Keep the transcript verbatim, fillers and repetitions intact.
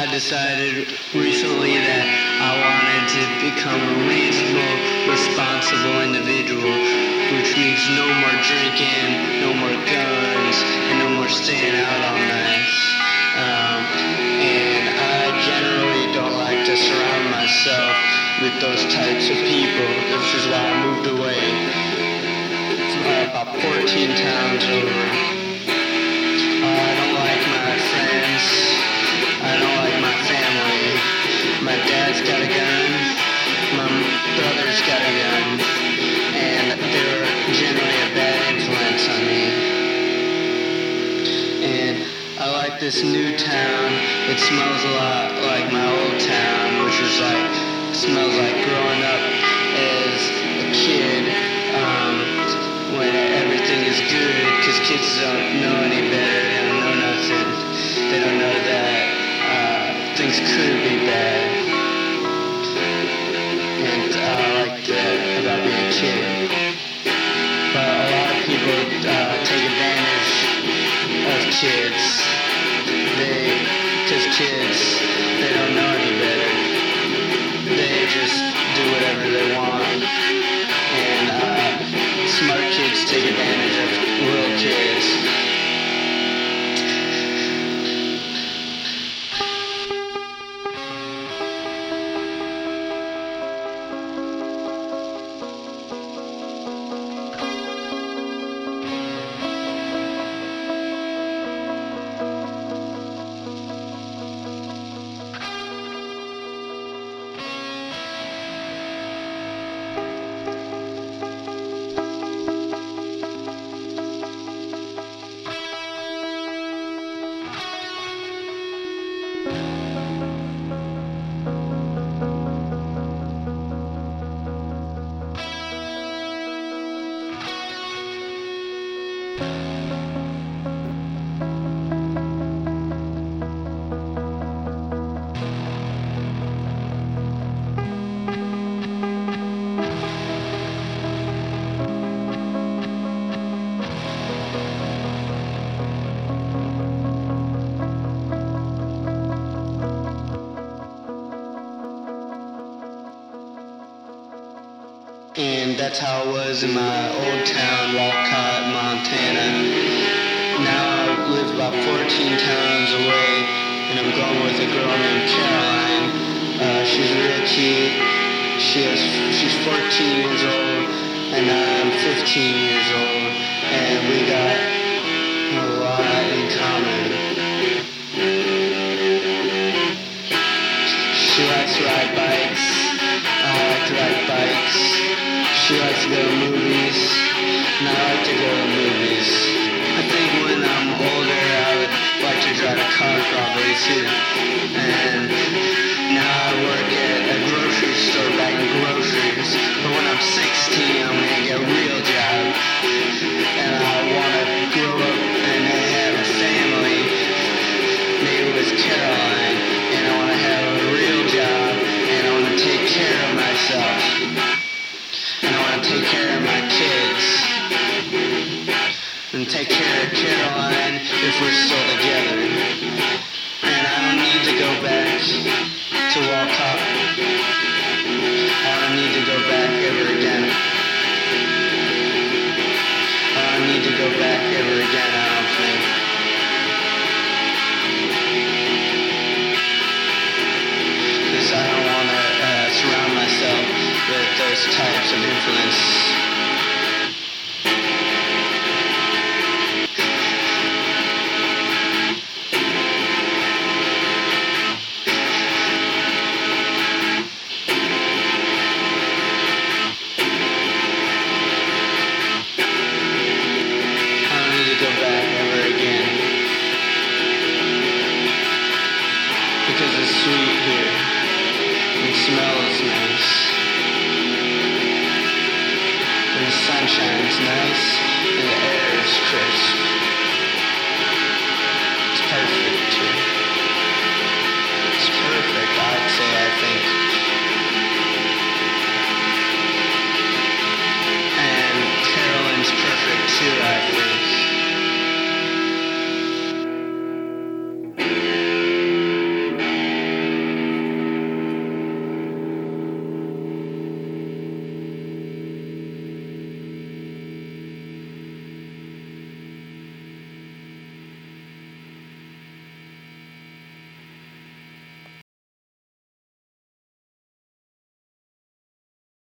I decided recently that I wanted to become a reasonable, responsible individual, which means no more drinking, no more guns, and no more staying out all night. Um, and I generally don't like to surround myself with those types of people, which is why I moved away uh, about fourteen towns over. Uh, I don't like my friends. I don't like my family. My dad's got a gun. My brother's got a gun. And they're generally a bad influence on me. And I like this new town. It smells a lot like my old town, which is like, smells like growing up as a kid um, when everything is good, because kids don't know any better. They don't know nothing. They don't know that uh, things could be bad. And uh, I like that about being a kid. But a lot of people uh, take advantage of kids. They, because kids, they don't know any better. They just do whatever they want. And uh, smart kids take advantage of little kids. And that's how it was in my old town, Walcott, Montana. Now I live about fourteen towns away, and I'm going with a girl named Caroline. Uh, she's real cute. She has, she's fourteen years old, and I'm fifteen years old, and we got a lot in common. She likes to ride bikes. I like to ride bikes. She likes to go to movies, and I like to go to movies. I think when I'm older, I would like to drive a car probably too. And now I work at a grocery store bagging groceries. But when I'm sixteen, I'm going to get a real job. And I want to grow up and have a family, maybe with Caroline. And I want to have a real job, and I want to take care of myself. And I want to take care of my kids. And take care of Caroline if we're still together. And I don't need to go back to Walcott. I don't need to go back ever again. I don't need to go back ever again, I don't think. Because I don't want to uh, surround myself with those types of influence. I don't need to go back ever again. Because it's sweet here. It smells nice. And the sun shines nice, and the air is crisp.